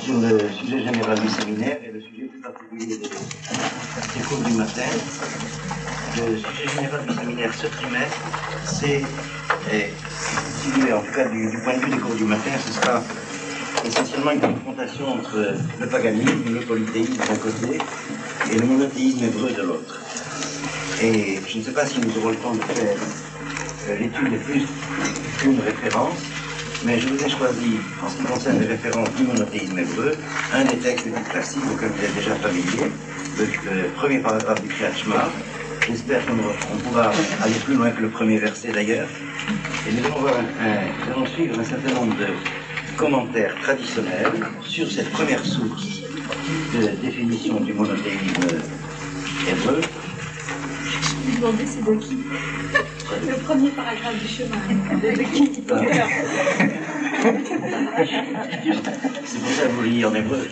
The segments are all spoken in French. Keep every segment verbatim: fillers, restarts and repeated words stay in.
sur le sujet général du séminaire et le sujet plus particulier des, des cours du matin. Le sujet général du séminaire ce trimestre, c'est, en tout cas du, du point de vue des cours du matin, ce sera essentiellement une confrontation entre le paganisme, le polythéisme d'un côté et le monothéisme hébreu de l'autre. Et je ne sais pas si nous aurons le temps de faire euh, l'étude de plus qu'une référence, mais je vous ai choisi, en ce qui concerne les références du monothéisme hébreu, un des textes les plus classiques auxquels vous êtes déjà familier, le, le premier paragraphe du Kriyat Shema. J'espère qu'on pourra aller plus loin que le premier verset d'ailleurs. Et nous allons, voir un, un, nous allons suivre un certain nombre de commentaires traditionnels sur cette première source de définition du monothéisme hébreu. Je me demandais c'est de qui? Le premier paragraphe du chemin. De qui? Ah. C'est pour ça que vous liez en hébreu.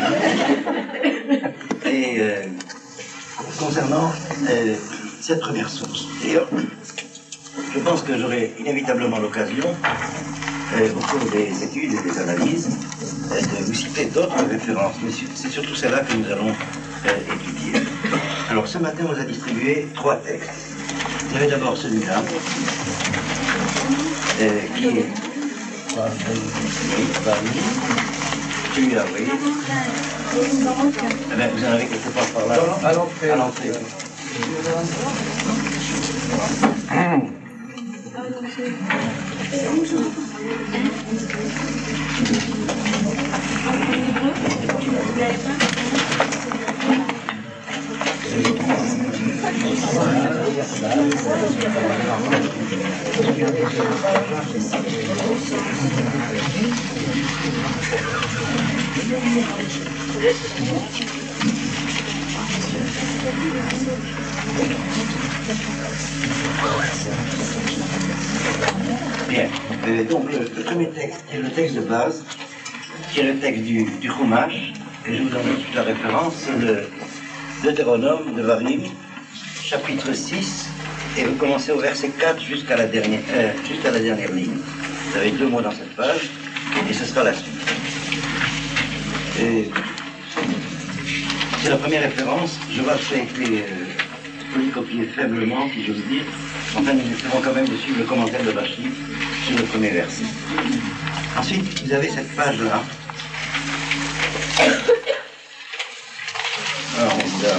Et euh, concernant euh, cette première source, d'ailleurs, je pense que j'aurai inévitablement l'occasion, euh, au cours des études et des analyses, euh, de vous citer d'autres références, mais c'est surtout celle-là que nous allons euh, étudier. Alors, ce matin, on vous a distribué trois textes. Il y avait d'abord celui-là, euh, qui est... Celui-là, oui. Eh bien, vous en avez quelque part par là. À l'entrée. À l'entrée. Bien, euh, donc le, le premier texte, qui est le texte de base, qui est le texte du, du Chumash, et je vous donne toute la référence, c'est le Deutéronome de Varim, chapitre six, et vous commencez au verset quatre jusqu'à la dernière, euh, jusqu'à la dernière ligne. Vous avez deux mots dans cette page, et ce sera la suite. Et c'est la première référence. Je vois que ça a été euh, polycopié faiblement, si j'ose dire. Enfin, nous essayerons quand même de suivre le commentaire de Rashi sur le premier verset. Ensuite, vous avez cette page-là. Alors, on vous a,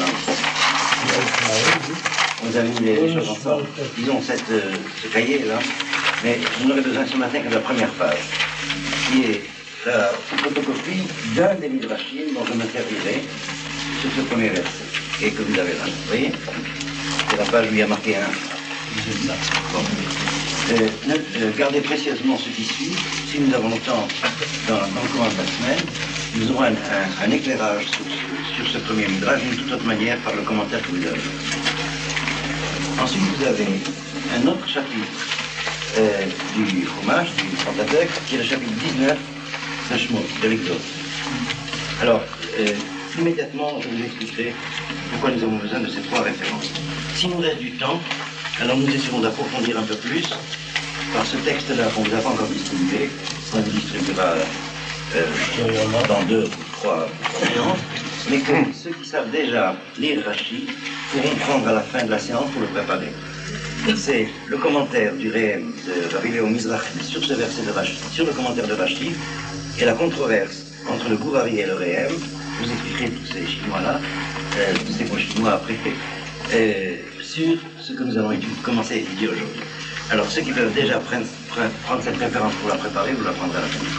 on vous a mis les choses ensemble. Disons cette, euh, ce cahier-là. Mais vous n'aurez besoin ce matin que de la première page, qui est la photocopie d'un des midrashim dont je me servirai sur ce premier verset, et que vous avez là. Vous voyez? C'est la page où il y a marqué un. Bon. Euh, euh, gardez précieusement ce qui suit. Si nous avons le temps, dans, dans le courant de la semaine, nous aurons un, un, un éclairage sur, sur ce premier midrash, d'une toute autre manière, par le commentaire que vous avez. Ensuite, vous avez un autre chapitre euh, du Chumash, du Pentateuch, qui est le chapitre dix-neuf de Shemot, de l'Exode. Alors, euh, immédiatement, je vous expliquerai pourquoi nous avons besoin de ces trois références. Si nous reste du temps, alors nous essaierons d'approfondir un peu plus par ce texte-là qu'on vous a pas encore distribué, qu'on vous distribuera euh, dans deux ou trois séances, mais que ceux qui savent déjà lire Rashi pourront prendre à la fin de la séance pour le préparer. C'est le commentaire du Réhem de Rabbi Léo Mizrahi sur ce verset de Rashi, sur le commentaire de Rashi, et la controverse entre le Gouvari et le Réhem. Je vous expliquerai tous ces chinois-là, euh, tous ces mots chinois après, euh, sur ce que nous allons étudier, commencer à étudier aujourd'hui. Alors, ceux qui peuvent déjà prendre, prendre cette référence pour la préparer, vous la prendrez à la fin.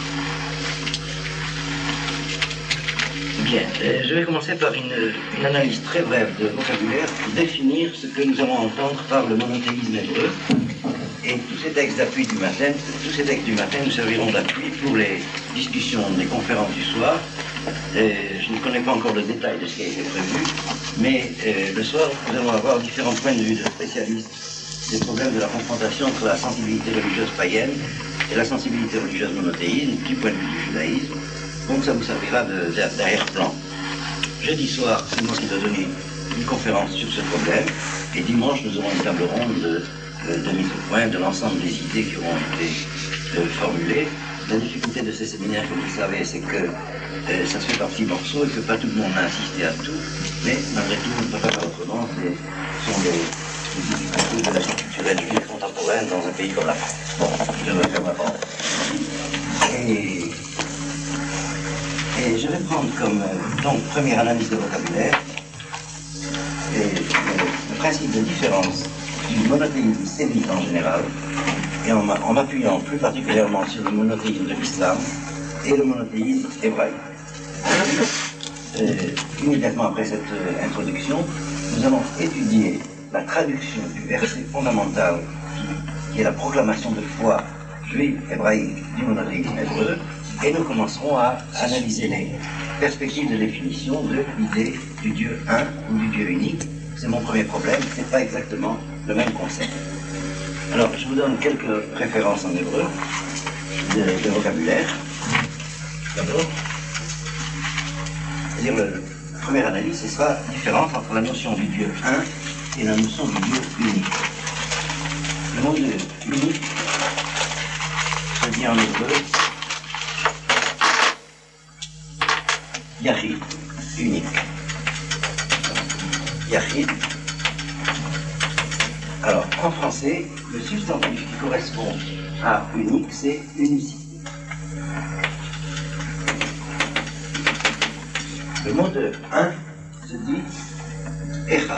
Bien, euh, je vais commencer par une, une analyse très brève de vocabulaire pour définir ce que nous allons entendre par le monothéisme hébreu. Et tous ces textes d'appui du matin, tous ces textes du matin nous serviront d'appui pour les discussions des conférences du soir. Euh, je ne connais pas encore le détail de ce qui a été prévu, mais euh, le soir, nous allons avoir différents points de vue de spécialistes des problèmes de la confrontation entre la sensibilité religieuse païenne et la sensibilité religieuse monothéisme, du point de vue du judaïsme. Donc ça vous servira d'arrière-plan. Jeudi soir, c'est moi qui dois donner une conférence sur ce problème, et dimanche, nous aurons une table ronde de, de, de mise au point de l'ensemble des idées qui auront été euh, formulées la difficulté de ces séminaires, comme vous le savez, c'est que euh, ça se fait par petits morceaux et que pas tout le monde a insisté à tout, mais malgré tout, on ne peut pas faire autrement. Ce sont des, des difficultés de la vie culturelle juive contemporaine dans un pays comme la France. Bon, je vais faire ma part. Et, et je vais prendre comme euh, donc, première analyse de vocabulaire et, le, le principe de différence du monothéisme sémite en général, et en, en m'appuyant plus particulièrement sur le monothéisme de l'islam et le monothéisme hébraïque. Euh, immédiatement après cette euh, introduction, nous allons étudier la traduction du verset fondamental qui, qui est la proclamation de foi juive hébraïque du monothéisme hébreu, et nous commencerons à analyser les perspectives de définition de l'idée du Dieu un ou du Dieu unique. C'est mon premier problème, ce n'est pas exactement le même concept. Alors, je vous donne quelques références en hébreu de, de vocabulaire. D'abord, c'est-à-dire le, la première analyse, ce sera la différence entre la notion du Dieu un et la notion du Dieu unique. Le mot de unique se dit en hébreu Yahid, unique. Yahid. Alors, en français, le substantif qui correspond à unique, c'est unicité. Le mot de un se dit Echad.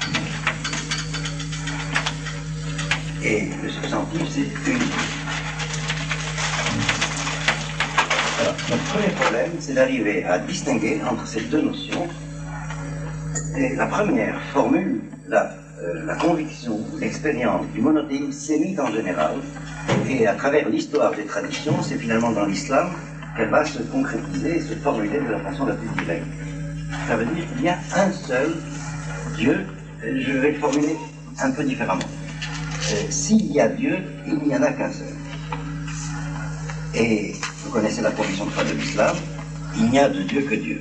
Et le substantif, c'est unique. Alors, notre premier problème, c'est d'arriver à distinguer entre ces deux notions. Et la première formule la Euh, la conviction, l'expérience du monothéisme sémite en général, et à travers l'histoire des traditions, c'est finalement dans l'islam qu'elle va se concrétiser et se formuler de la façon la plus directe. Ça veut dire qu'il y a un seul Dieu, je vais le formuler un peu différemment. Euh, S'il y a Dieu, il n'y en a qu'un seul. Et vous connaissez la conviction de foi de l'islam, il n'y a de Dieu que Dieu.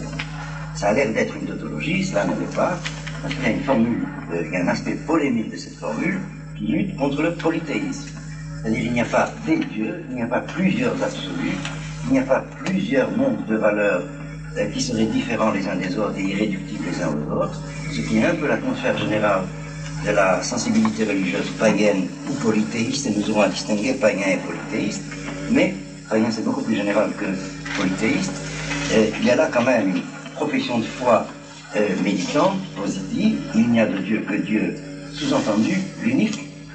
Ça a l'air d'être une tautologie, cela ne l'est pas. Parce qu'il y a une formule, euh, il y a un aspect polémique de cette formule qui lutte contre le polythéisme. C'est-à-dire qu'il n'y a pas des dieux, il n'y a pas plusieurs absolus, il n'y a pas plusieurs mondes de valeurs euh, qui seraient différents les uns des autres et irréductibles les uns aux autres, ce qui est un peu la contraire générale de la sensibilité religieuse païenne ou polythéiste, et nous aurons à distinguer païen et polythéiste, mais païen c'est beaucoup plus général que polythéiste. Euh, il y a là quand même une profession de foi Euh, médicante, positive, il n'y a de Dieu que Dieu, sous-entendu, l'unique.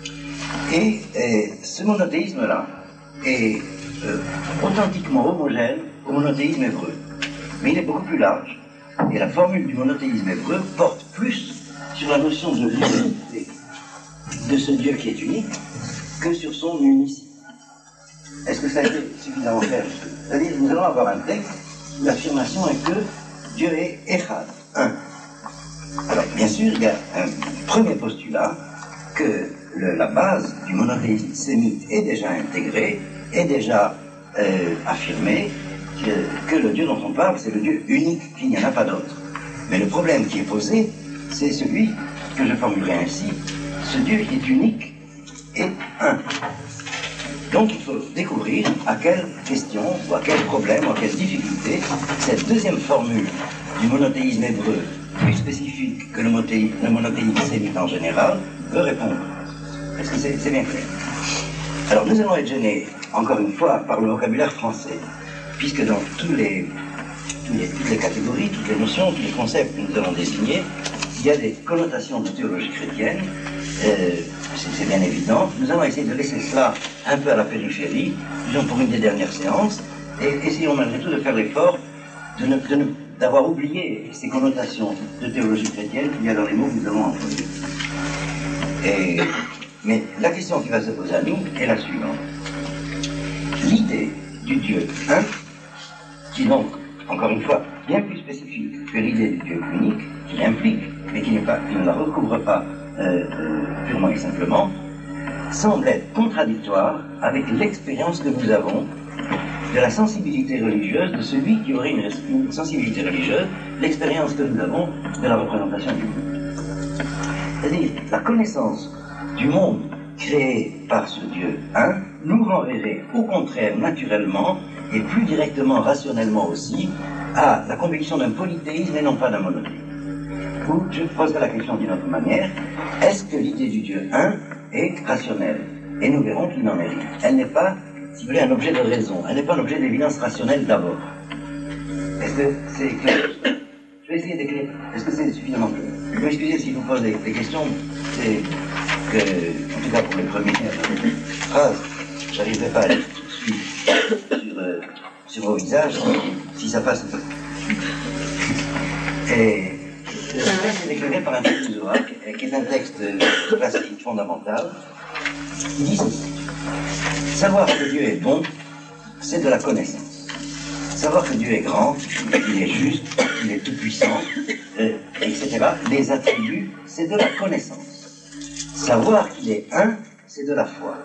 Et, et ce monothéisme-là est euh, authentiquement homogène au monothéisme hébreu. Mais il est beaucoup plus large. Et la formule du monothéisme hébreu porte plus sur la notion de l'unité de ce Dieu qui est unique que sur son unicité. Est-ce que ça a été suffisamment clair? C'est-à-dire que nous allons avoir un texte où l'affirmation est que Dieu est Echad. Un. Alors, bien sûr, il y a un premier postulat que le, la base du monothéisme sémite est déjà intégrée, est déjà euh, affirmée, que, que le Dieu dont on parle, c'est le Dieu unique, qu'il n'y en a pas d'autre. Mais le problème qui est posé, c'est celui que je formulerai ainsi, ce Dieu qui est unique est un. Donc il faut découvrir à quelle question, ou à quel problème, ou à quelle difficulté, cette deuxième formule du monothéisme hébreu, plus spécifique que le, le monothéisme sémite en général, veut répondre. Est-ce que c'est bien clair? Alors nous allons être gênés, encore une fois, par le vocabulaire français, puisque dans tous les, tous les, toutes les catégories, toutes les notions, tous les concepts que nous allons désigner, il y a des connotations de théologie chrétienne, euh, c'est bien évident. Nous allons essayer de laisser cela un peu à la périphérie, disons pour une des dernières séances, et essayons malgré tout de faire l'effort de ne, de ne d'avoir oublié ces connotations de théologie chrétienne qu'il y a dans les mots que nous avons employés. Et, mais la question qui va se poser à nous est la suivante. L'idée du Dieu un, qui donc, encore une fois, bien plus spécifique que l'idée du Dieu unique, qui l'implique, mais qui, pas, qui ne la recouvre pas euh, euh, purement et simplement, semble être contradictoire avec l'expérience que nous avons de la sensibilité religieuse de celui qui aurait une, une sensibilité religieuse, l'expérience que nous avons de la représentation du monde. C'est-à-dire la connaissance du monde créé par ce Dieu un, nous renverrait au contraire naturellement et plus directement, rationnellement aussi, à la conviction d'un polythéisme et non pas d'un monothéisme. Ou, je poserai la question d'une autre manière, est-ce que l'idée du Dieu un est rationnelle? Et nous verrons qu'il n'en est rien. Elle n'est pas, si vous voulez, un objet de raison, elle n'est pas un objet d'évidence rationnelle d'abord. Est-ce que c'est clair? Je vais essayer d'éclairer. Est-ce que c'est suffisamment clair? Je vais m'excuser si je vous pose des, des questions, c'est que, en tout cas pour les premières phrases, je n'arriverai pas à lire tout de suite sur, euh, sur vos visages, si ça passe. Et le texte est éclairé par un texte de Zohar, qui est un texte classique, fondamental, qui dit ceci. Savoir que Dieu est bon, c'est de la connaissance. Savoir que Dieu est grand, qu'il est juste, qu'il est tout-puissant, euh, et cetera. Les attributs, c'est de la connaissance. Savoir qu'il est un, c'est de la foi.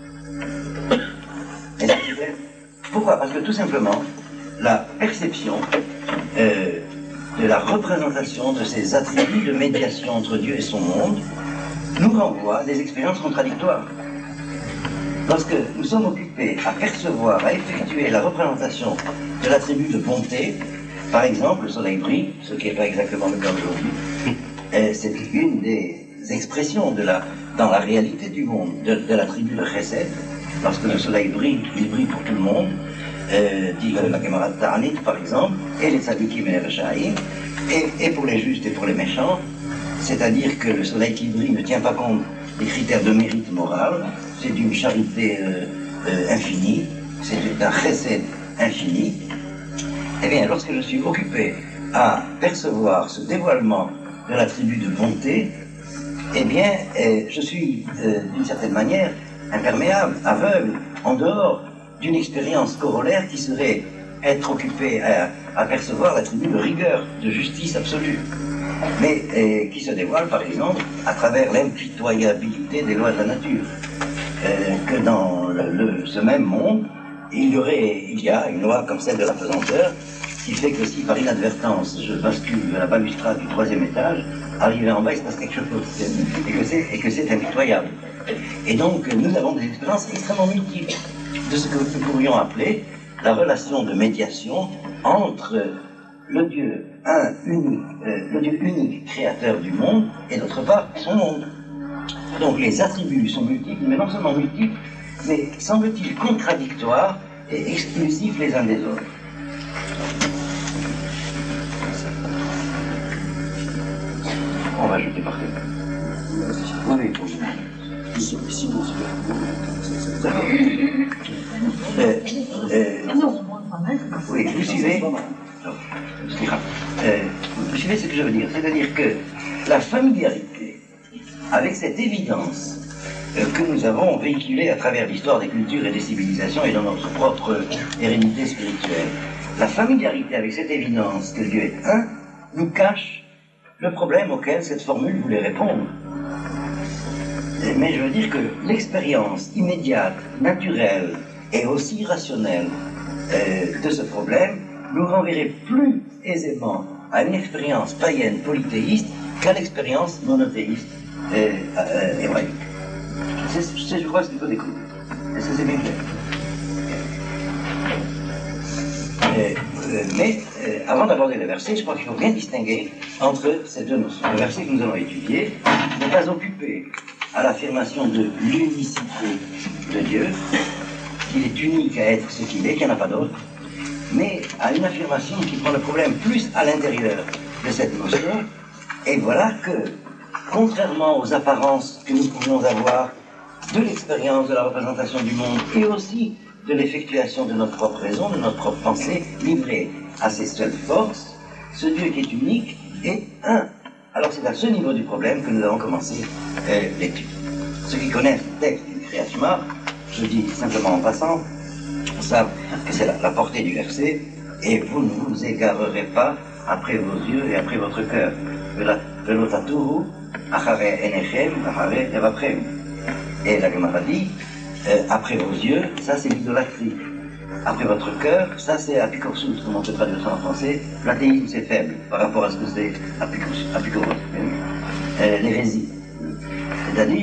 Est-ce que c'est clair? Pourquoi? Parce que tout simplement, la perception euh, de la représentation de ces attributs de médiation entre Dieu et son monde nous renvoie à des expériences contradictoires. Lorsque nous sommes occupés à percevoir, à effectuer la représentation de l'attribut de bonté, par exemple, le soleil brille, ce qui n'est pas exactement le cas aujourd'hui, c'est une des expressions de la, dans la réalité du monde de, de l'attribut de chesed. Lorsque le soleil brille, il brille pour tout le monde, euh, dit la Gemara Ta'anit par exemple, et les tzadikim et les rechaïm, et, et pour les justes et pour les méchants, c'est-à-dire que le soleil qui brille ne tient pas compte des critères de mérite moral, c'est d'une charité euh, euh, infinie, c'est d'un chesed infini. Eh bien, lorsque je suis occupé à percevoir ce dévoilement de l'attribut de bonté, eh bien, euh, je suis euh, d'une certaine manière imperméable, aveugle, en dehors d'une expérience corollaire qui serait être occupé à, à percevoir l'attribut de rigueur, de justice absolue, mais euh, qui se dévoile par exemple à travers l'impitoyabilité des lois de la nature. Euh, que dans le, le, ce même monde, il y aurait, il y a une loi comme celle de la pesanteur, qui fait que si par inadvertance je bascule de la balustrade du troisième étage, arrivé en bas il se passe quelque chose, et que c'est, et que c'est impitoyable. Et donc nous avons des expériences extrêmement multiples de ce que nous pourrions appeler la relation de médiation entre le Dieu un, unique, euh, le Dieu unique, créateur du monde, et d'autre part son monde. Donc les attributs sont multiples, mais non seulement multiples, mais semble-t-il contradictoires et exclusifs les uns des autres. On va jeter par terre. Oui, oui, pour vous. Euh, euh, oui, vous suivez euh, Vous suivez ce que je veux dire? C'est-à-dire que la familiarité avec cette évidence euh, que nous avons véhiculée à travers l'histoire des cultures et des civilisations et dans notre propre hérédité spirituelle, la familiarité avec cette évidence que Dieu est un, nous cache le problème auquel cette formule voulait répondre. Mais je veux dire que l'expérience immédiate, naturelle et aussi rationnelle euh, de ce problème nous renverrait plus aisément à une expérience païenne polythéiste qu'à l'expérience monothéiste euh, euh, hébraïque. C'est, c'est, je crois, ce qu'il faut découvrir. Est-ce que c'est bien clair? euh, euh, Mais euh, avant d'aborder le verset, je crois qu'il faut bien distinguer entre ces deux notions. Le verset que nous allons étudier n'est pas occupé à l'affirmation de l'unicité de Dieu, qu'il est unique à être ce qu'il est, qu'il n'y en a pas d'autre, mais à une affirmation qui prend le problème plus à l'intérieur de cette notion. Et voilà que, contrairement aux apparences que nous pourrions avoir de l'expérience de la représentation du monde et aussi de l'effectuation de notre propre raison, de notre propre pensée, livrée à ses seules forces, ce Dieu qui est unique est un. Alors c'est à ce niveau du problème que nous avons commencé euh, l'étude. Ceux qui connaissent le texte du Kriyat Shema, je dis simplement en passant, savent que c'est la, la portée du verset, et vous ne vous égarerez pas après vos yeux et après votre cœur. Et la Gemara dit, euh, après vos yeux, ça c'est l'idolâtrie. Après votre cœur, ça c'est apikorsut, comment on peut traduire ça en français. L'athéisme c'est faible par rapport à ce que c'est apikoros, euh, l'hérésie. C'est-à-dire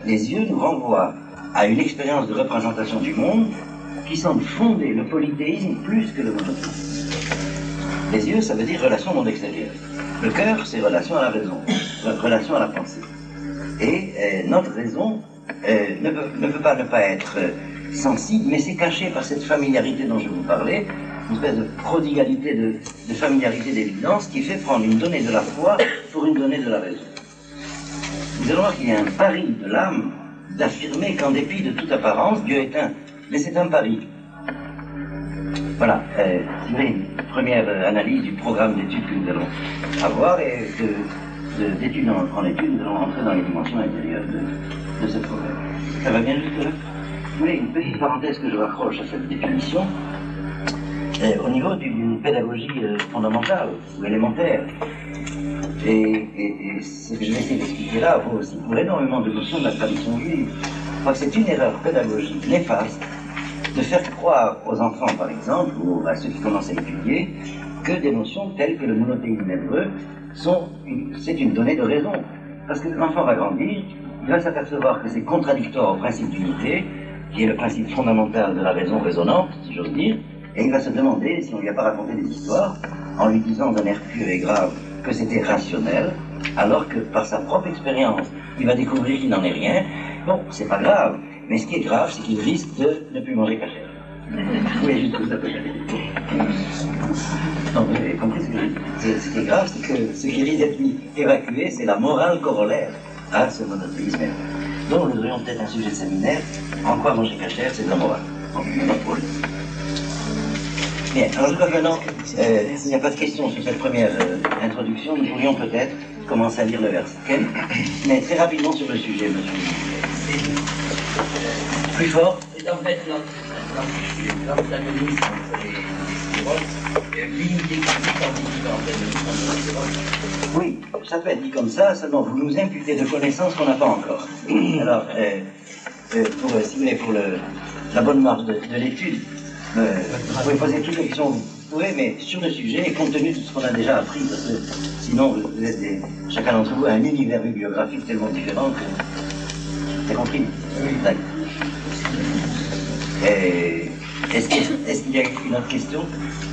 les yeux nous renvoient à une expérience de représentation du monde qui semble fonder le polythéisme plus que le monothéisme. Les yeux, ça veut dire relation au monde extérieur. Le cœur, c'est relation à la raison, relation à la pensée. Et euh, notre raison euh, ne, peut, ne peut pas ne pas être euh, sensible, mais c'est caché par cette familiarité dont je vous parlais, une espèce de prodigalité, de, de familiarité d'évidence qui fait prendre une donnée de la foi pour une donnée de la raison. Vous allez voir qu'il y a un pari de l'âme d'affirmer qu'en dépit de toute apparence, Dieu est un. Mais c'est un pari. Voilà, euh, si vous voulez, une première euh, analyse du programme d'études que nous allons avoir, et d'études en, en études, nous allons rentrer dans les dimensions intérieures de, de ce programme. Ça va bien jusque-là? Vous voulez, une petite parenthèse que je raccroche à cette définition, euh, au niveau d'une pédagogie euh, fondamentale ou élémentaire. Et, et, et ce que je vais essayer d'expliquer là vaut aussi pour énormément de notions de la tradition juive. Je crois que c'est une erreur pédagogique néfaste de faire croire aux enfants, par exemple, ou à ceux qui commencent à étudier, que des notions telles que le monothéisme hébreu sont une, c'est une donnée de raison. Parce que l'enfant va grandir, il va s'apercevoir que c'est contradictoire au principe d'unité, qui est le principe fondamental de la raison raisonnante, si j'ose dire, et il va se demander si on ne lui a pas raconté des histoires, en lui disant d'un air pur et grave que c'était rationnel, alors que par sa propre expérience, il va découvrir qu'il n'en est rien. Bon, c'est pas grave, mais ce qui est grave, c'est qu'il risque de ne plus manger cachère. Oui, juste que ça peut aller. Non, vous avez compris ce que je dis. Ce qui est grave, c'est que ce qui risque d'être évacué, c'est la morale corollaire à ce monothéisme. Donc nous aurions peut-être un sujet de séminaire, en quoi manger cachère, c'est de la morale. Bien, alors je crois que maintenant, euh, s'il n'y a pas de questions sur cette première euh, introduction, nous pourrions peut-être commencer à lire le verset. Okay. Mais très rapidement sur le sujet, monsieur. Plus fort. C'est en fait l'antagonisme entre les limité en Oui, ça peut être dit comme ça, seulement vous nous imputez de connaissances qu'on n'a pas encore. Alors, euh, euh, pour, si vous voulez, pour le, la bonne marche de, de l'étude, euh, vous pouvez poser toutes les questions que vous pouvez, mais sur le sujet, et compte tenu de ce qu'on a déjà appris, parce que sinon, vous êtes des, chacun d'entre vous a un univers bibliographique tellement différent que... T'as compris? Oui. D'accord. Et est-ce qu'il est qu'il y a une autre question?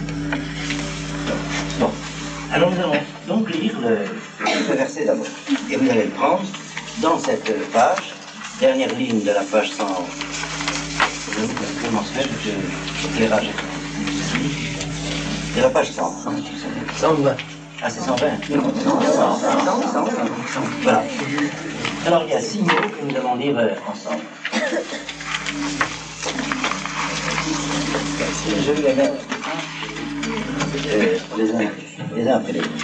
Bon. Alors nous allons donc lire le, le verset d'abord. Et vous allez le prendre dans cette page, dernière ligne de la page cent... Je commence faire l'éclairage. De la page cent. cent vingt. Ah, c'est cent vingt. cent, cent vingt. Voilà. Alors il y a six mots que nous allons lire ensemble. Je vais les mettre euh, les uns, les uns après les autres.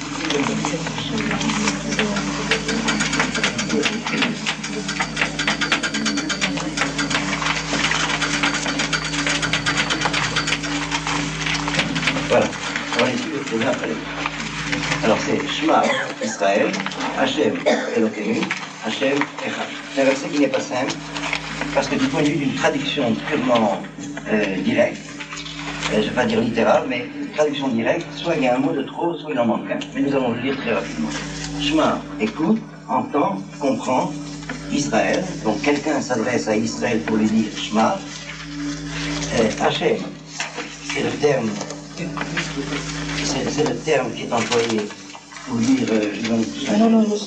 Voilà, on va les suivre les uns après les autres. Alors c'est Shema Israël, Hashem Elokeinu, Hashem Echad. C'est un verset qui n'est pas simple, parce que du point de vue d'une traduction purement euh, directe, euh, je ne vais pas dire littérale, mais traduction directe, soit il y a un mot de trop, soit il en manque un. Mais nous allons le lire très rapidement. Shema, écoute, entend, comprend, Israël, donc quelqu'un s'adresse à Israël pour lui dire Shema. Euh, Hashem, c'est le terme, c'est, c'est le terme qui est employé pour dire, euh, je donne... Ah non, non, non,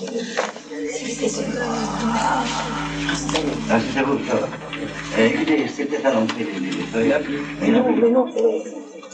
ah, c'est à vous, ça va. Euh, écoutez, c'est peut-être à l'entrée des, des feuilles. Mais non, mais non, c'est...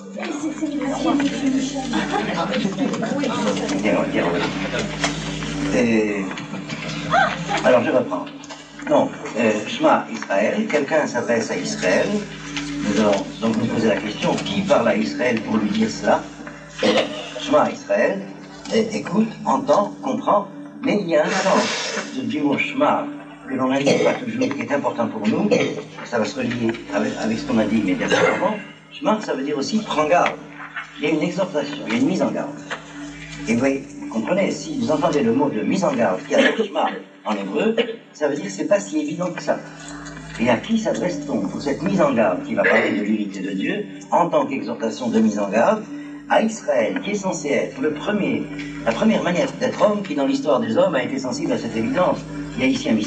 Et... Alors, je reprends. Donc, euh, Shema Israël, quelqu'un s'adresse à Israël. Nous allons donc nous poser la question, qui parle à Israël pour lui dire cela? Shema Israël, écoute, entend, comprend, mais il y a un sens du mot Shema que l'on n'indique pas toujours, qui est important pour nous, ça va se relier avec, avec ce qu'on a dit immédiatement avant. Shema, ça veut dire aussi prends garde. Il y a une exhortation, il y a une mise en garde. Et vous voyez, vous comprenez, si vous entendez le mot de mise en garde qui a le Shema en hébreu, ça veut dire que c'est pas si évident que ça. Et à qui s'adresse-t-on pour cette mise en garde qui va parler de l'unité de Dieu, en tant qu'exhortation de mise en garde, à Israël, qui est censé être le premier, la première manière d'être homme qui, dans l'histoire des hommes, a été sensible à cette évidence. Il y a ici un mystère.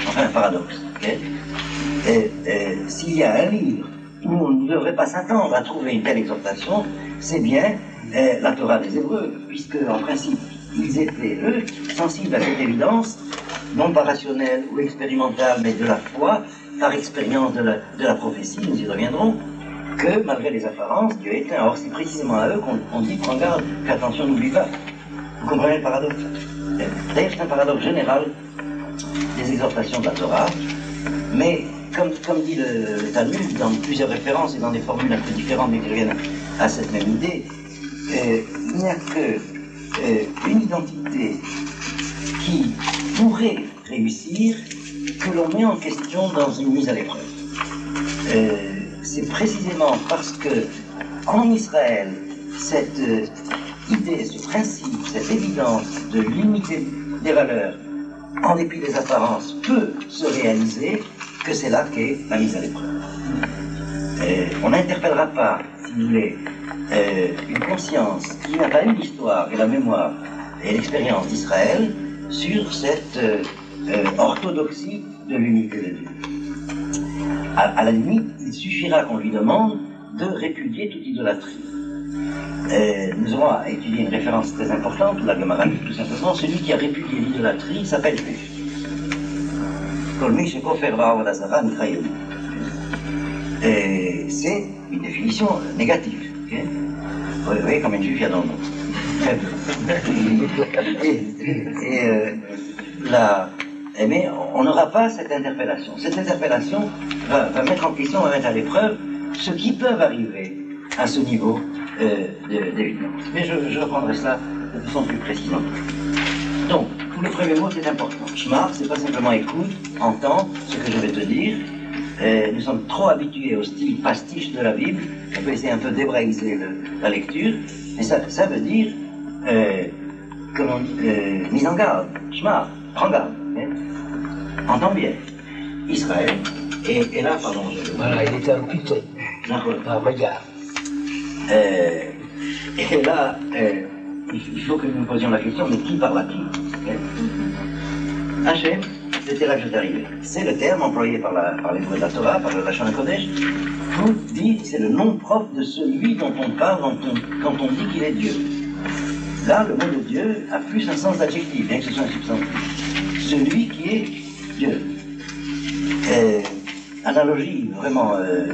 enfin un paradoxe. Okay? Et, et, s'il y a un livre où on ne devrait pas s'attendre à trouver une telle exhortation, c'est bien euh, la Torah des Hébreux, puisque en principe, ils étaient, eux, sensibles à cette évidence, non pas rationnelle ou expérimentale, mais de la foi, par expérience de la, de la prophétie, nous y reviendrons, que malgré les apparences, Dieu est un. Or, c'est précisément à eux qu'on on dit, prends garde, qu'attention, n'oublie pas. Vous comprenez le paradoxe? D'ailleurs, c'est un paradoxe général des exhortations de la Torah, mais comme, comme dit le, le Talmud, dans plusieurs références et dans des formules un peu différentes, mais qui reviennent à cette même idée, euh, il n'y a que euh, une identité qui pourrait réussir que l'on met en question dans une mise à l'épreuve. Euh, c'est précisément parce que en Israël, cette euh, idée, ce principe, cette évidence de l'unité des valeurs, en dépit des apparences, peut se réaliser, que c'est là qu'est la mise à l'épreuve. Euh, on n'interpellera pas, si vous voulez, euh, une conscience qui n'a pas eu l'histoire et la mémoire et l'expérience d'Israël sur cette euh, euh, orthodoxie de l'unité de Dieu. À, à la limite, il suffira qu'on lui demande de répudier toute idolâtrie. Euh, nous aurons à étudier une référence très importante, où la Gemara dit tout simplement, celui qui a répudié l'idolâtrie s'appelle juif. Et c'est une définition négative. Okay? Vous voyez, comme un juif, il y a dans le monde. et et euh, la, mais on n'aura pas cette interpellation. Cette interpellation va, va mettre en question, va mettre à l'épreuve ceux qui peuvent arriver à ce niveau euh, d'évidence. Mais je, je reprendrai cela de façon plus précisément. Donc, pour le premier mot, c'est important. Shema, c'est pas simplement écoute, entends ce que je vais te dire. Euh, nous sommes trop habitués au style pastiche de la Bible. On peut essayer un peu d'hébraïser la lecture. Mais ça, ça veut dire, euh, comment, euh, mise en garde. Shema, prends garde. Hein? Entends bien. Israël. Et, et là, pardon. Je... Voilà, il était amputé. Ah, regarde. Euh, et là, euh, il faut que nous nous posions la question, mais qui parle à qui? Hachem, c'était là que j'étais arrivé. C'est le terme employé par, la, par les mots de la Torah, par le Lachon Kodesh, pour dire c'est le nom propre de celui dont on parle quand on, quand on dit qu'il est Dieu. Là, le mot de Dieu a plus un sens d'adjectif, bien que ce soit un substantif. Celui qui est Dieu. Euh, analogie vraiment euh,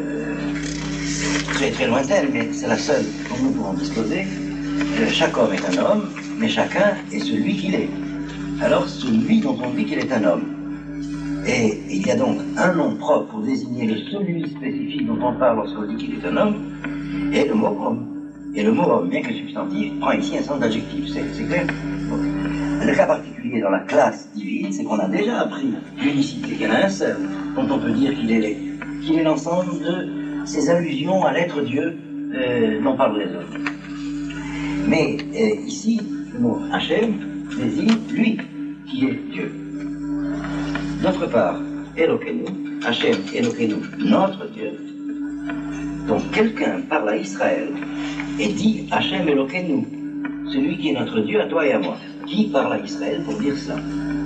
très très lointaine, mais c'est la seule dont nous pouvons disposer. Euh, chaque homme est un homme, mais chacun est celui qu'il est. Alors, celui dont on dit qu'il est un homme. Et il y a donc un nom propre pour désigner le celui spécifique dont on parle lorsqu'on dit qu'il est un homme, et le mot homme. Et le mot homme, bien que substantif, prend ici un sens d'adjectif, c'est clair. Donc, le cas particulier dans la classe divine, c'est qu'on a déjà appris l'unicité, qu'il y en a un seul, dont on peut dire qu'il est qu'il est l'ensemble de ces allusions à l'être Dieu euh, dont parlent les hommes. Mais euh, ici, le mot Hachem désigne lui qui est Dieu. D'autre part, Elokeinu, Hachem Elokeinu, notre Dieu. Donc quelqu'un parle à Israël et dit Hachem Elokeinu, celui qui est notre Dieu à toi et à moi. Qui parle à Israël pour dire ça?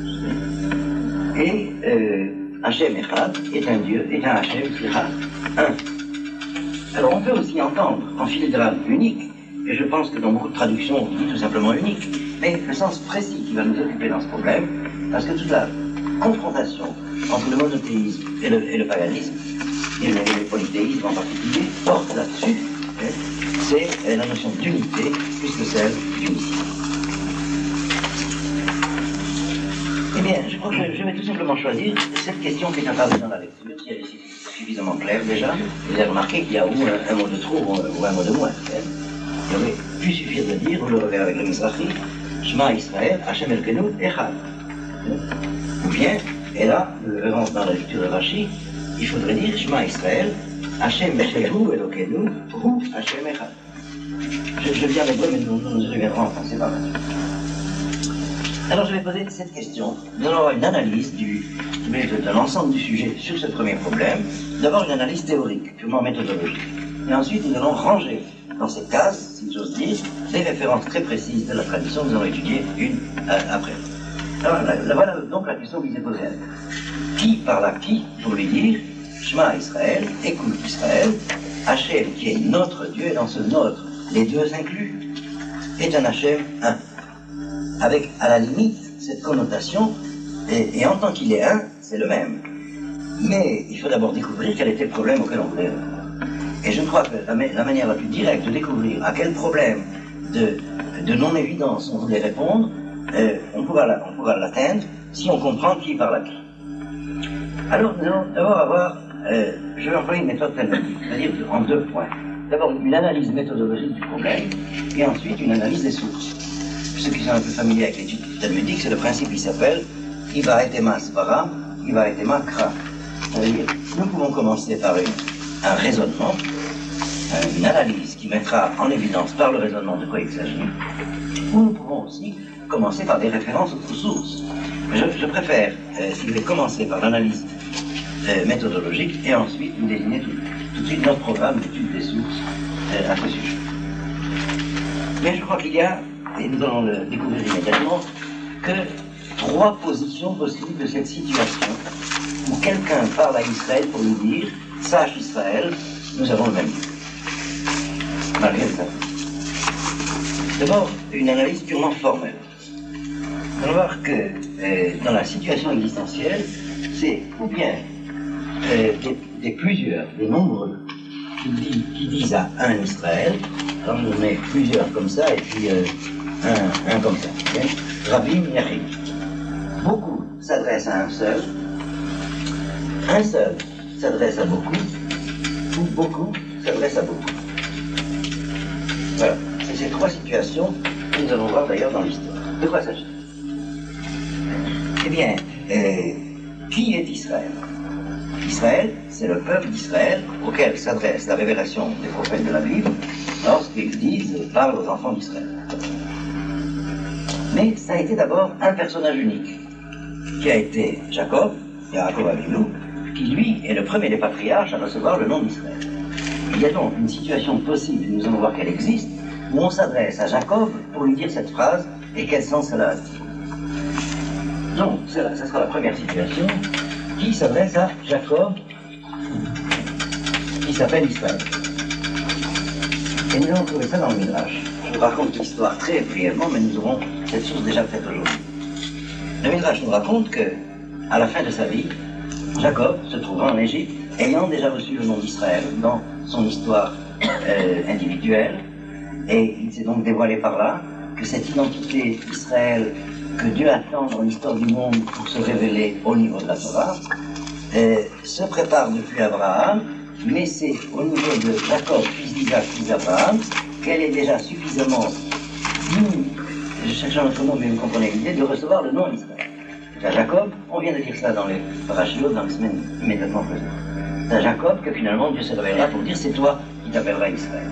Et euh, Hachem Echad est un Dieu, est un Hachem, c'est un. Alors on peut aussi entendre en filigrane unique, et je pense que dans beaucoup de traductions on dit tout simplement unique, mais le sens précis qui va nous occuper dans ce problème, parce que toute la confrontation entre le monothéisme et le, et le paganisme, et le, et le polythéisme en particulier, porte là-dessus, hein, c'est euh, la notion d'unité plus que celle d'unicité. Eh bien, je crois que je vais tout simplement choisir cette question qui est apparue dans la lecture, qui est suffisamment claire déjà. Vous avez remarqué qu'il y a ou un, un mot de trop ou un mot de moins. Hein. Il aurait pu suffire de dire, vous le reverrez avec le Mizrahi, Shema Israël, Hachem Elkenu, Echad. Ou bien, et là, le verrons dans la lecture de Rashi, il faudrait dire Shema Israël, Hachem Elkenu, Elokenu, Hu Hachem Echad. Je, je viens avec vous, mais nous, nous y reviendrons en français par là. Alors je vais poser cette question. Nous allons avoir une analyse du, de, de l'ensemble du sujet sur ce premier problème. D'abord une analyse théorique, purement méthodologique. Et ensuite nous allons ranger dans cette case, si j'ose dire, des références très précises de la tradition que nous allons étudier une euh, après. Alors, la, la, voilà donc la question qui s'est posée. Qui parle à qui pour lui dire Shema Israël, écoute Israël, Hachem qui est notre Dieu, et dans ce notre, les dieux inclus, est un Hachem un. Avec à la limite cette connotation, et, et en tant qu'il est un, c'est le même. Mais il faut d'abord découvrir quel était le problème auquel on voulait répondre. Et je crois que la, la manière la plus directe de découvrir à quel problème de, de non-évidence on voulait répondre, euh, on pourra l'atteindre si on comprend qui parle à qui. Alors nous allons d'abord avoir, euh, je vais employer une méthode talmudique, c'est-à-dire en deux points. D'abord une analyse méthodologique du problème, et ensuite une analyse des sources. Ceux qui sont un peu familiers avec l'étude talmudique, c'est le principe qui s'appelle Iva etema svara, Iva etema kra. C'est-à-dire, nous pouvons commencer par une, un raisonnement, une analyse qui mettra en évidence par le raisonnement de quoi il s'agit, ou nous pouvons aussi commencer par des références aux sources. Je, je préfère, euh, si vous voulez, commencer par l'analyse euh, méthodologique et ensuite vous désigner tout, tout de suite notre programme d'étude des sources euh, à ce sujet. Mais je crois qu'il y a, et nous allons le découvrir immédiatement, que trois positions possibles de cette situation où quelqu'un parle à Israël pour lui dire « Sache Israël, nous avons le même Dieu ». Malgré ça. D'abord, une analyse purement formelle. Nous allons voir que euh, dans la situation existentielle, c'est ou bien euh, des, des plusieurs, des nombreux, qui, dit, qui disent à un Israël, alors on met plusieurs comme ça et puis euh, un, un comme ça. Okay? Rabim Yachid. Beaucoup s'adressent à un seul, un seul s'adresse à beaucoup, ou beaucoup s'adresse à beaucoup. Voilà, c'est ces trois situations que nous allons voir d'ailleurs dans l'histoire. De quoi s'agit-il? Eh bien, euh, qui est Israël? Israël, c'est le peuple d'Israël auquel s'adresse la révélation des prophètes de la Bible lorsqu'ils disent, parlent aux enfants d'Israël. Mais ça a été d'abord un personnage unique, qui a été Jacob, Yaakov Avinu, qui lui est le premier des patriarches à recevoir le nom d'Israël. Il y a donc une situation possible, nous allons voir qu'elle existe, où on s'adresse à Jacob pour lui dire cette phrase et quel sens elle a. Donc, ça, ça sera la première situation qui s'adresse à Jacob, qui s'appelle Israël. Et nous allons trouver ça dans le Midrash. Je vous raconte l'histoire très brièvement, mais nous aurons cette source déjà faite aujourd'hui. Le Midrash nous raconte que, à la fin de sa vie, Jacob se trouvant en Égypte, ayant déjà reçu le nom d'Israël dans son histoire euh, individuelle, et il s'est donc dévoilé par là que cette identité d'Israël que Dieu attend dans l'histoire du monde pour se révéler au niveau de la Torah, euh, se prépare depuis Abraham, mais c'est au niveau de Jacob, fils d'Isaac, fils d'Abraham, qu'elle est déjà suffisamment digne, je cherche un autre mot, mais vous comprenez l'idée, de recevoir le nom d'Israël. C'est à Jacob, on vient de dire ça dans les parashiot, dans les semaines immédiatement présentes. C'est à Jacob que finalement Dieu se révélera pour dire c'est toi qui t'appelleras Israël.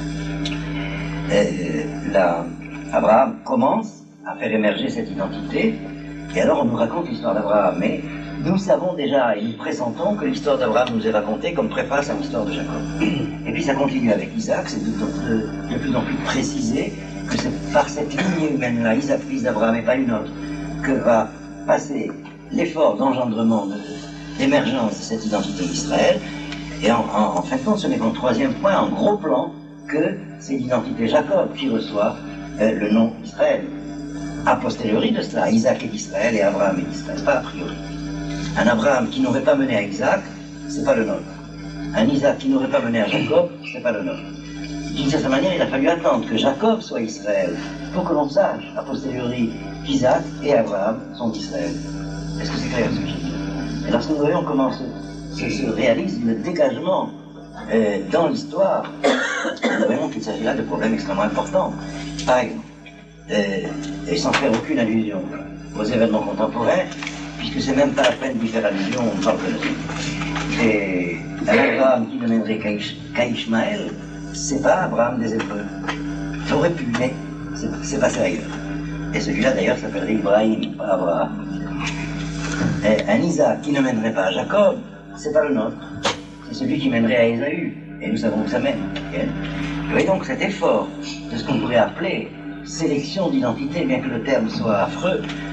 Euh, là, Abraham commence à faire émerger cette identité, et alors on nous raconte l'histoire d'Abraham, mais nous savons déjà et nous pressentons que l'histoire d'Abraham nous est racontée comme préface à l'histoire de Jacob. Et puis ça continue avec Isaac, c'est de, de, de plus en plus précisé que c'est par cette lignée humaine-là, Isaac fils d'Abraham et pas une autre, que va passer l'effort d'engendrement, d'émergence de cette identité d'Israël. Et en, en, en fin de compte, ce n'est qu'en troisième point, en gros plan, que c'est l'identité Jacob qui reçoit euh, le nom d'Israël. A posteriori de cela, Isaac est d'Israël et Abraham est d'Israël, pas a priori. Un Abraham qui n'aurait pas mené à Isaac, c'est pas le nôtre. Un Isaac qui n'aurait pas mené à Jacob, c'est pas le nôtre. D'une certaine manière, il a fallu attendre que Jacob soit Israël pour que l'on sache, a posteriori, qu'Isaac et Abraham sont d'Israël. Est-ce que c'est clair ce que je dis? Et lorsque nous voyons comment se, se, se réalise le dégagement euh, dans l'histoire, nous voyons qu'il s'agit là de problèmes extrêmement importants. Par exemple, euh, et sans faire aucune allusion aux événements contemporains, puisque c'est même pas la peine d'y faire allusion, on parle de lui. Et un Abraham qui ne mènerait qu'à Ishmaël, c'est pas Abraham des Hébreux. Ça aurait pu, mais c'est passé ailleurs. Et celui-là d'ailleurs s'appellerait Ibrahim, pas Abraham. Et un Isaac qui ne mènerait pas à Jacob, c'est pas le nôtre. C'est celui qui mènerait à Ésaü. Et nous savons que ça mène. Okay? Vous voyez donc cet effort de ce qu'on pourrait appeler sélection d'identité, bien que le terme soit affreux,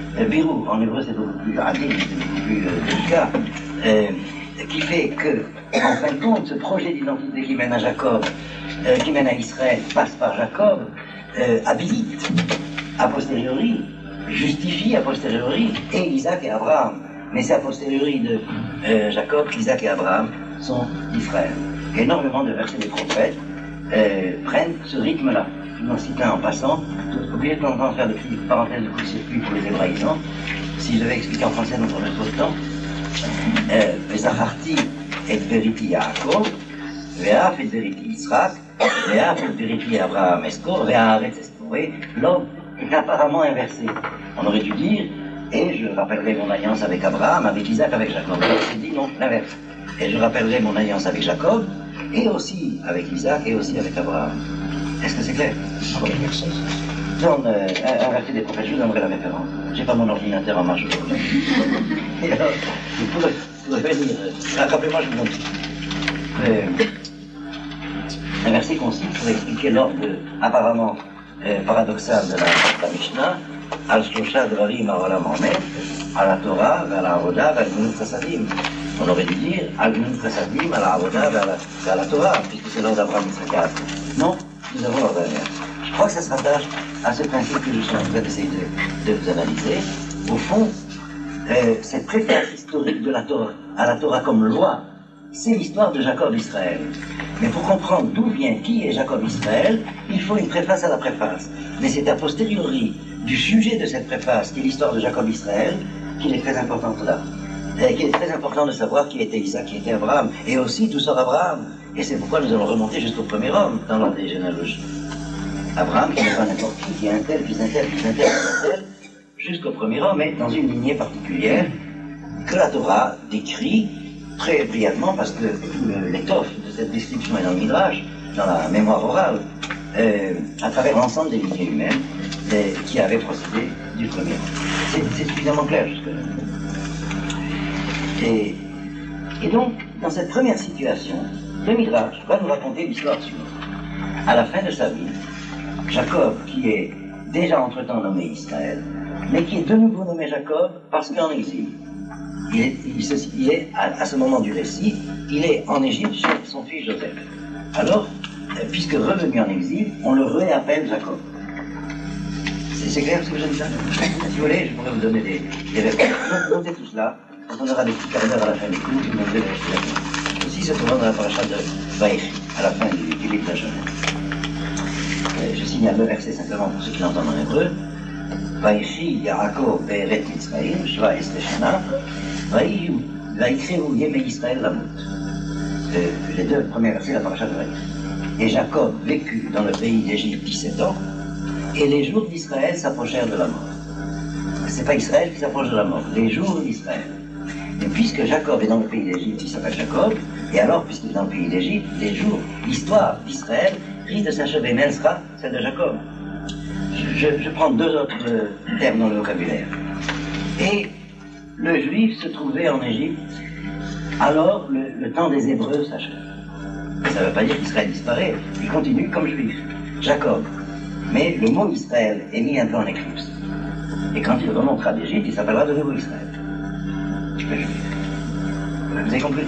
euh, birou, en hébreu c'est beaucoup plus rapide, c'est beaucoup plus euh, délicat, euh, qui fait que, en fin de compte, ce projet d'identité qui mène à Jacob, euh, qui mène à Israël, passe par Jacob, euh, habilite a posteriori, justifie a posteriori, et Isaac et Abraham. Mais c'est a posteriori de euh, Jacob qu'Isaac et Abraham sont d'Israël. Énormément de versets des prophètes euh, prennent ce rythme-là. Je vous en cite un en passant. Oubliez de temps en temps faire des petites parenthèses de coup de circuit pour les hébraïsants. Si je devais expliquer en français, nous prenons trop de temps. Zacharti et Veriti Yaakov, Ve'af et Veriti Yitzhak, Ve'af et Veriti Abraham Escor, Ve'aretz Escor. L'homme est apparemment inversé. On aurait dû dire, et je rappellerai mon alliance avec Abraham, avec Isaac, avec Jacob. Alors c'est dit non, l'inverse. Et je rappellerai mon alliance avec Jacob, et aussi avec Isaac, et aussi avec Abraham. Est-ce que c'est clair? Donne euh, un verset des prophètes, je vous donnerai la référence. J'ai pas mon ordinateur en marche aujourd'hui. Et alors, vous pourrez, vous pourrez venir. Euh, Rappelez-moi, je vous montre. Euh, un verset concis pour expliquer l'ordre apparemment euh, paradoxal de la, de la Mishnah. Al Shlosha Dvarim Ha'olam Omed, à la Torah, à la Avoda, à la Chassadim. On aurait dû dire Al Chassadim, à la Avoda, à la Torah, puisque c'est l'ordre d'Abraham Yitzhak. Non, nous avons l'ordre dernier. Je crois que ça se rattache à ce principe que je suis en train d'essayer de, de vous analyser. Au fond, euh, cette préface historique de la Torah à la Torah comme loi, c'est l'histoire de Jacob Israël. Mais pour comprendre d'où vient, qui est Jacob Israël, il faut une préface à la préface. Mais c'est a posteriori du sujet de cette préface, qui est l'histoire de Jacob Israël, qu'il est très important là. Et qu'il est très important de savoir qui était Isaac, qui était Abraham, et aussi d'où sort Abraham. Et c'est pourquoi nous allons remonter jusqu'au premier homme dans l'ordre des généalogies. Abraham, qui n'est pas n'importe qui, qui est un tel, puis un tel, puis un tel, puis un tel, jusqu'au premier homme, mais dans une lignée particulière que la Torah décrit très brièvement, parce que l'étoffe de cette description est dans le Midrash, dans la mémoire orale, euh, à travers l'ensemble des lignées humaines euh, qui avaient procédé du premier homme. C'est suffisamment clair jusque-là. Et, et donc, dans cette première situation, le Midrash va nous raconter l'histoire suivante. À la fin de sa vie, Jacob, qui est déjà entre-temps nommé Israël, mais qui est de nouveau nommé Jacob parce qu'en exil. Il est, il se, il est à, à ce moment du récit, il est en Égypte chez son fils Joseph. Alors, puisque revenu en exil, on le réappelle Jacob. C'est clair ce que je dis ça? Si vous voulez, je pourrais vous donner des, des réponses. Notez tout cela. Quand on aura des petits quarts d'heure à la fin des cours, je vous donnerai des explications. Ceci se trouve dans la paracha de Vaïchi, à la fin du, du livre de la Genèse. Je signale le verset simplement pour ceux qui l'entendent en hébreu. Vaïchi Yaakov Be'eret Mitzrayim, Shva Esre Shana, Vaïchreu Yemei Israël Lamut. Les deux premiers versets de la paracha de Vaïchi. Et Jacob vécut dans le pays d'Égypte dix-sept ans, et les jours d'Israël s'approchèrent de la mort. C'est pas Israël qui s'approche de la mort, les jours d'Israël. Et puisque Jacob est dans le pays d'Égypte, il s'appelle Jacob, et alors, puisqu'il est dans le pays d'Égypte, les jours, l'histoire d'Israël risque de s'achever, mais elle sera celle de Jacob. Je, je, je prends deux autres euh, termes dans le vocabulaire. Et le juif se trouvait en Égypte, alors le, le temps des Hébreux s'achève. Ça ne veut pas dire qu'Israël disparaît, il continue comme juif, Jacob. Mais le mot Israël est mis un peu en éclipse. Et quand il remontera d'Égypte, il s'appellera de nouveau Israël. Le juif. Vous avez compris?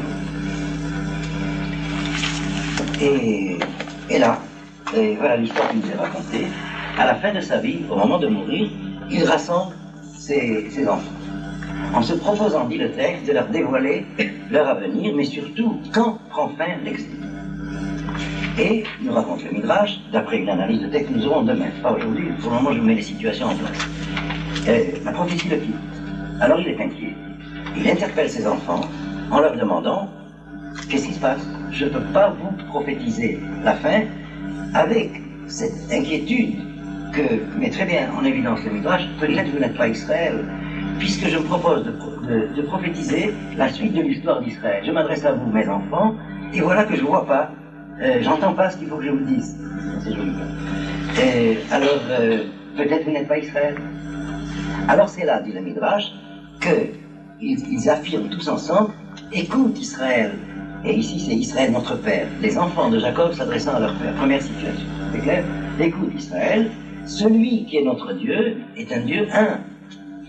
Et, et là, et voilà l'histoire qu'il nous est racontée. À la fin de sa vie, au moment de mourir, il rassemble ses, ses enfants. En se proposant, dit le texte, de leur dévoiler leur avenir, mais surtout, quand prend fin l'exil. Et nous raconte le Midrash, d'après une analyse de texte que nous aurons demain, pas aujourd'hui, pour le moment je vous mets les situations en place. Euh, la prophétie le quitte. Alors il est inquiet. Il interpelle ses enfants en leur demandant qu'est-ce qui se passe? Je ne peux pas vous prophétiser la fin avec cette inquiétude que met très bien en évidence le Midrash. Peut-être vous n'êtes pas Israël, puisque je me propose de, de, de prophétiser la suite de l'histoire d'Israël. Je m'adresse à vous, mes enfants, et voilà que je ne vois pas, euh, j'entends pas ce qu'il faut que je vous dise. C'est joli. Et alors, euh, peut-être vous n'êtes pas Israël. Alors c'est là, dit le Midrash, qu'ils ils affirment tous ensemble, écoute Israël. Et ici c'est Israël notre père. Les enfants de Jacob s'adressant à leur père. Première situation. C'est clair? Écoute Israël, celui qui est notre Dieu est un Dieu un.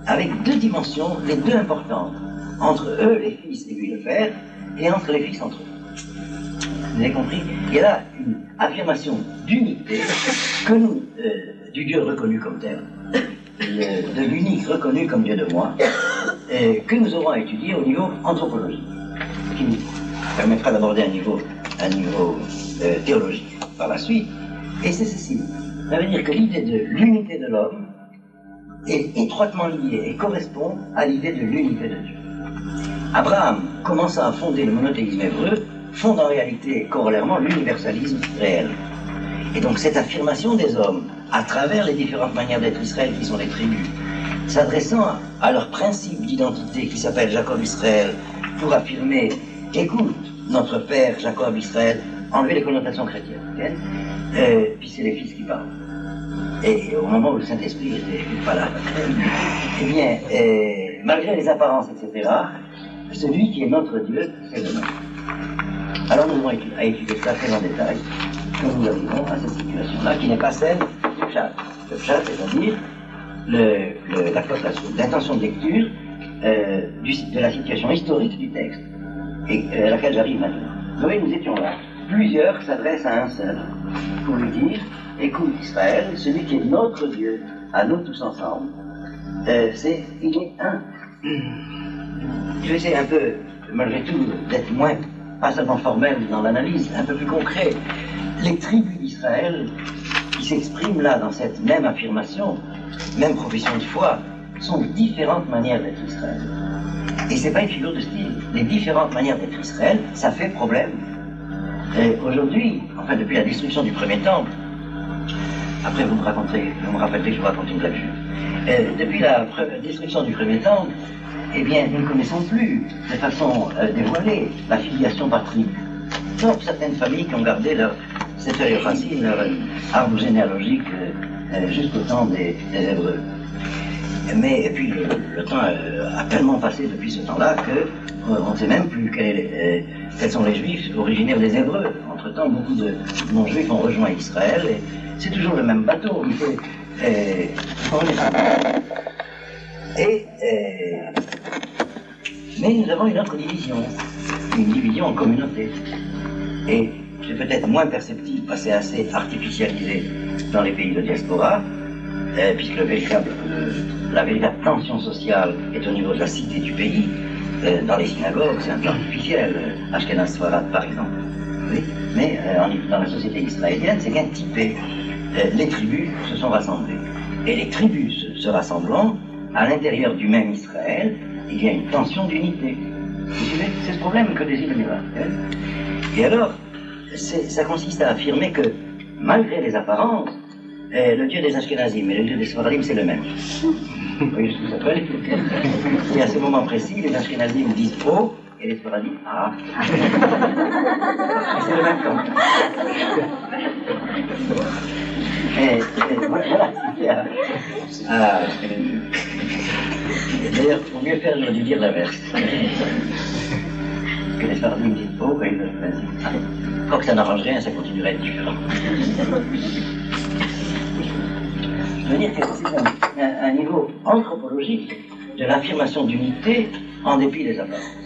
avec deux dimensions, les deux importantes, entre eux, les fils, et lui le père, et entre les fils entre eux. Vous avez compris? Il y a là une affirmation d'unité que nous, euh, du Dieu reconnu comme tel, de, de l'unique reconnu comme Dieu de moi, et que nous aurons à étudier au niveau anthropologique, qui nous permettra d'aborder un niveau, un niveau euh, théologique par la suite. Et c'est ceci. Ça veut dire que l'idée de l'unité de l'homme est étroitement liée et correspond à l'idée de l'unité de Dieu. Abraham, commençant à fonder le monothéisme hébreu, fonde en réalité corollairement l'universalisme réel. Et donc cette affirmation des hommes, à travers les différentes manières d'être Israël qui sont les tribus, s'adressant à leur principe d'identité qui s'appelle Jacob Israël, pour affirmer, écoute, notre père Jacob Israël, enlever les connotations chrétiennes, okay? euh, puis c'est les fils qui parlent. Et au moment où le Saint-Esprit était pas là, eh bien, euh, malgré les apparences, et cetera, celui qui est notre Dieu, c'est le nôtre. Alors nous allons à étudier ça très en détail, quand nous arrivons à cette situation-là, qui n'est pas celle du pshat. Le pshat, c'est-à-dire le, le, la, l'intention de lecture euh, du, de la situation historique du texte, et euh, à laquelle j'arrive maintenant. Vous voyez, nous étions là. Plusieurs s'adressent à un seul, pour lui dire, écoute Israël, celui qui est notre Dieu, à nous tous ensemble, euh, c'est, il est un. Je vais essayer un peu, malgré tout, d'être moins, pas seulement formel dans l'analyse, un peu plus concret. Les tribus d'Israël, qui s'expriment là dans cette même affirmation, même profession de foi, sont différentes manières d'être Israël. Et c'est pas une figure de style. Les différentes manières d'être Israël, ça fait problème. Et aujourd'hui, enfin depuis la destruction du premier temple, après vous me raconterez, vous me rappellerez que je vous raconte une blague juive. Euh, depuis la destruction du premier temple, eh bien, nous ne connaissons plus de façon euh, dévoilée la filiation par tribu. Sauf certaines familles qui ont gardé leur Sefer Yochassim, leur euh, arbre généalogique euh, euh, jusqu'au temps des, des Hébreux. Mais et puis le, le temps euh, a tellement passé depuis ce temps-là que euh, on ne sait même plus quel est, euh, quels sont les Juifs originaires des Hébreux. Entre-temps, beaucoup de non-Juifs ont rejoint Israël et c'est toujours le même bateau. Il faut, euh, on est... Et euh, mais nous avons une autre division, une division en communauté. Et c'est peut-être moins perceptible parce que c'est assez artificialisé dans les pays de diaspora, euh, puisque le véritable, euh, la véritable tension sociale est au niveau de la cité du pays. Euh, dans les synagogues, c'est un peu artificiel, euh, Ashkenaz Sfarad par exemple. Oui. Mais euh, en, dans la société israélienne, c'est bien typé. Euh, les tribus se sont rassemblées. Et les tribus se, se rassemblant, à l'intérieur du même Israël, il y a une tension d'unité. Vous suivez? C'est ce problème que désire le miracle. Et alors, ça consiste à affirmer que, malgré les apparences, euh, le Dieu des Ashkenazim et le Dieu des Sfaradim, c'est le même. Vous voyez ce que ça s'appelle? Et à ce moment précis, les Ashkenazim disent O et les Sfaradim A. C'est le même temps. Et, et voilà, c'est à, à, d'ailleurs, pour mieux faire, j'aurais dû dire l'inverse. Que les Sfaradim disent O et les Ashkenazim A. Je crois que ça n'arrange rien, ça continuerait à être différent. Je veux dire que c'est un, un, un niveau anthropologique de l'affirmation d'unité en dépit des apparences.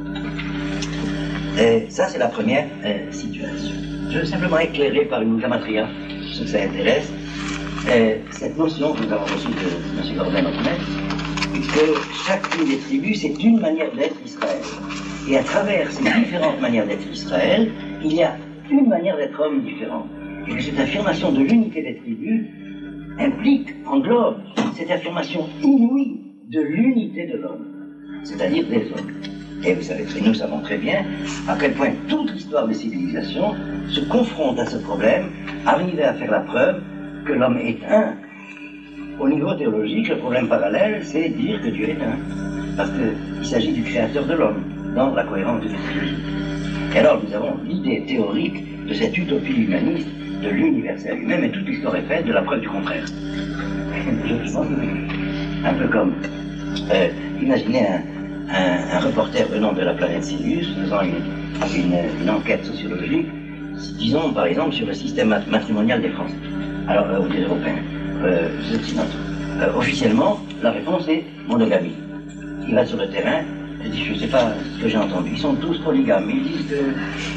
Et ça, c'est la première euh, situation. Je veux simplement éclairer par une gamatria, ceux que ça intéresse, euh, cette notion que nous avons reçue de M. Gordon, notre maître, que chacune des tribus, c'est une manière d'être Israël. Et à travers ces différentes manières d'être Israël, il y a une manière d'être homme différente. Et que cette affirmation de l'unité des tribus implique, englobe, cette affirmation inouïe de l'unité de l'homme, c'est-à-dire des hommes. Et vous savez, nous savons très bien à quel point toute l'histoire des civilisations se confronte à ce problème, arriver à faire la preuve que l'homme est un. Au niveau théologique, le problème parallèle, c'est dire que Dieu est un. Parce qu'il s'agit du créateur de l'homme, dans la cohérence de l'esprit. Et alors, nous avons l'idée théorique de cette utopie humaniste, de l'universel lui-même, et toute l'histoire est faite de la preuve du contraire. Je pense un peu comme, euh, imaginez un, un, un reporter venant de la planète Sirius, faisant une, une, une enquête sociologique, disons par exemple sur le système matrimonial des Français, alors euh, des Européens, euh, des Occidentaux. euh, officiellement, la réponse est monogamie. Il va sur le terrain, il dit, je ne sais pas ce que j'ai entendu, ils sont tous polygames, ils disent que...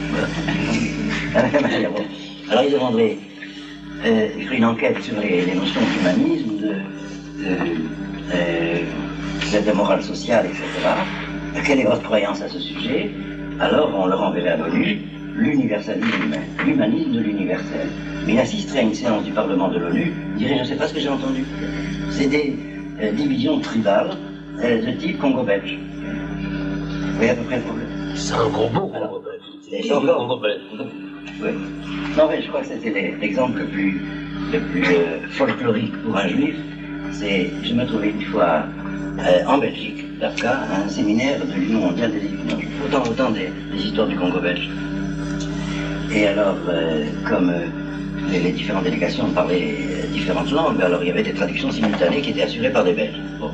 Alors ils demanderaient euh, une enquête sur les, les notions d'humanisme, de, de, euh, de morale sociale, et cetera. Quelle est votre croyance à ce sujet? Alors on leur enverrait à l'ONU l'universalisme, l'humanisme de l'universel. Mais il assisterait à une séance du Parlement de l'ONU, il dirait, je ne sais pas ce que j'ai entendu. C'est des euh, divisions tribales euh, de type Congo-belge. Vous voyez à peu près le problème. C'est un gros mot, Congo-belge. C'est encore Congo-belge. Oui. Non, mais je crois que c'était l'exemple le plus, le plus euh, folklorique pour un juif. C'est, je me trouvais une fois euh, en Belgique, d'Afka, à un séminaire de l'Union mondiale des étudiants. Autant, autant des, des histoires du Congo belge. Et alors, euh, comme euh, les, les différentes délégations parlaient euh, différentes langues, alors il y avait des traductions simultanées qui étaient assurées par des Belges. Bon.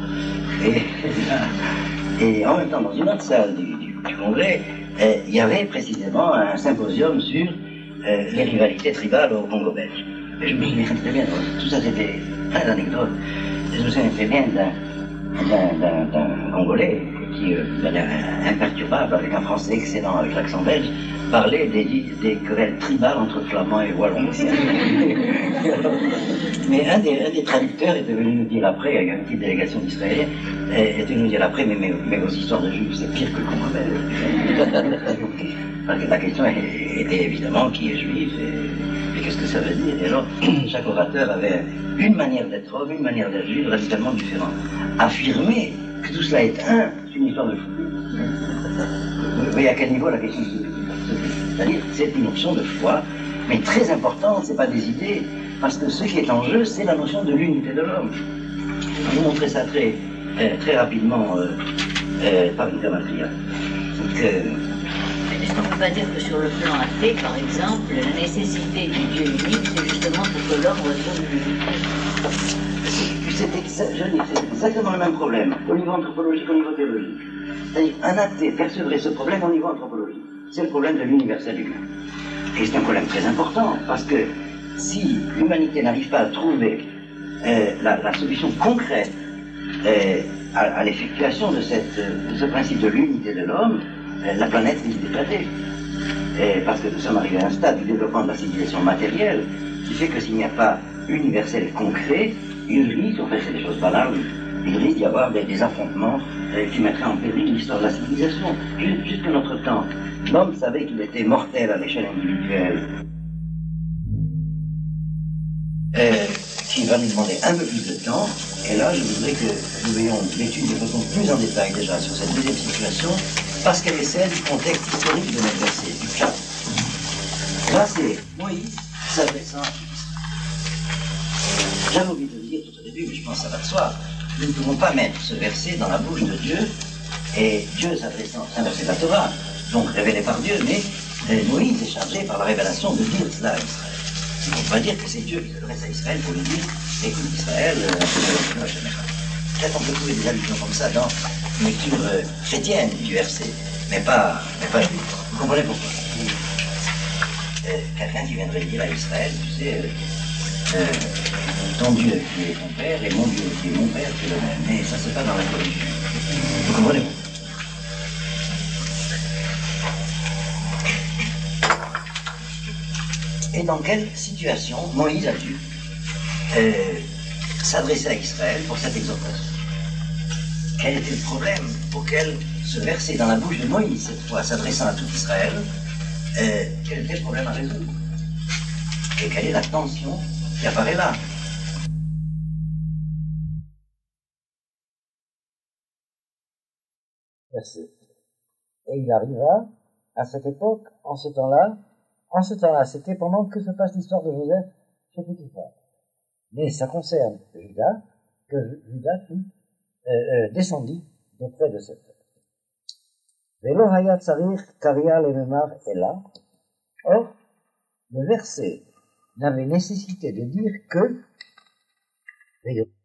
Et, et en même temps, dans une autre salle du, du, du Congrès, euh, il y avait précisément un symposium sur euh, les rivalités tribales au Congo belge. Et je me souviens très bien, tout ça c'était plein d'anecdotes. Je me souviens très bien d'un Congolais qui euh, imperturbable, avec un français excellent, avec l'accent belge, parlait des, des querelles tribales entre flamands et wallons. Mais un des, un des traducteurs était venu nous dire après, avec une petite délégation d'Israéliens, était venu nous dire après, mais, mais, mais vos histoires de juifs, c'est pire que le Congo belge. Parce que la question était évidemment qui est juif et, et qu'est-ce que ça veut dire. Et alors, chaque orateur avait une manière d'être homme, une manière d'être juif radicalement différente. Affirmer que tout cela est un, c'est une histoire de fou. Vous voyez à quel niveau la question se pose. C'est-à-dire, c'est une notion de foi, mais très importante, c'est pas des idées, parce que ce qui est en jeu, c'est la notion de l'unité de l'homme. Je vais vous montrer ça très, euh, très rapidement euh, euh, par une gamatria. Donc, euh, est-ce qu'on ne peut pas dire que sur le plan athée, par exemple, la nécessité du Dieu unique, c'est justement pour que l'homme retrouve l'unité? C'est exactement le même problème, au niveau anthropologique, au niveau théologique. C'est-à-dire, un athée percevrait ce problème au niveau anthropologique. C'est le problème de l'universel humain. Et c'est un problème très important, parce que si l'humanité n'arrive pas à trouver euh, la, la solution concrète euh, à, à l'effectuation de, cette, de ce principe de l'unité de l'homme, euh, la planète risque d'éclater. Parce que nous sommes arrivés à un stade du développement de la civilisation matérielle qui fait que s'il n'y a pas universel et concret, il risque, en fait c'est des choses banales, il risque d'y avoir des, des affrontements euh, qui mettraient en péril l'histoire de la civilisation. Jusqu'à notre temps, l'homme savait qu'il était mortel à l'échelle individuelle. Euh, qui va nous demander un peu plus de temps, et là je voudrais que nous ayons l'étude de façon plus en détail déjà sur cette deuxième situation, parce qu'elle est celle du contexte historique de notre verset, du cadre. Là c'est Moïse s'adressant à Israël. J'avais oublié de le dire tout au début, mais je pense que ça va de soi. Nous ne pouvons pas mettre ce verset dans la bouche de Dieu, et Dieu s'adressant, c'est un verset de la Torah, donc révélé par Dieu, mais euh, Moïse est chargé par la révélation de dire cela à Israël. On ne peut pas dire que c'est Dieu qui s'adresse à Israël pour lui dire, écoute Israël, euh, peut-être on peut trouver des allusions comme ça dans une lecture euh, chrétienne du verset, mais pas, mais pas juive. Vous comprenez pourquoi? euh, Quelqu'un qui viendrait dire à Israël, tu sais, euh, euh, ton Dieu qui est ton père et mon Dieu qui est mon père, c'est le même, mais ça c'est pas dans la religion. Vous comprenez pourquoi? Et dans quelle situation Moïse a dû euh, s'adresser à Israël pour cette exhortation? Quel était le problème auquel ce verset dans la bouche de Moïse, cette fois s'adressant à tout Israël, euh, quel était le problème à résoudre? Et quelle est la tension qui apparaît là? Verset. Et il arriva à cette époque, en ce temps-là, En ce temps-là, c'était pendant que se passe l'histoire de Joseph chez Potiphar. Mais ça concerne Judas, que Judas fut, euh, euh, descendit d'auprès de cette terre. Velo hayat sarich karia lememar ela. Or, le verset n'avait nécessité de dire que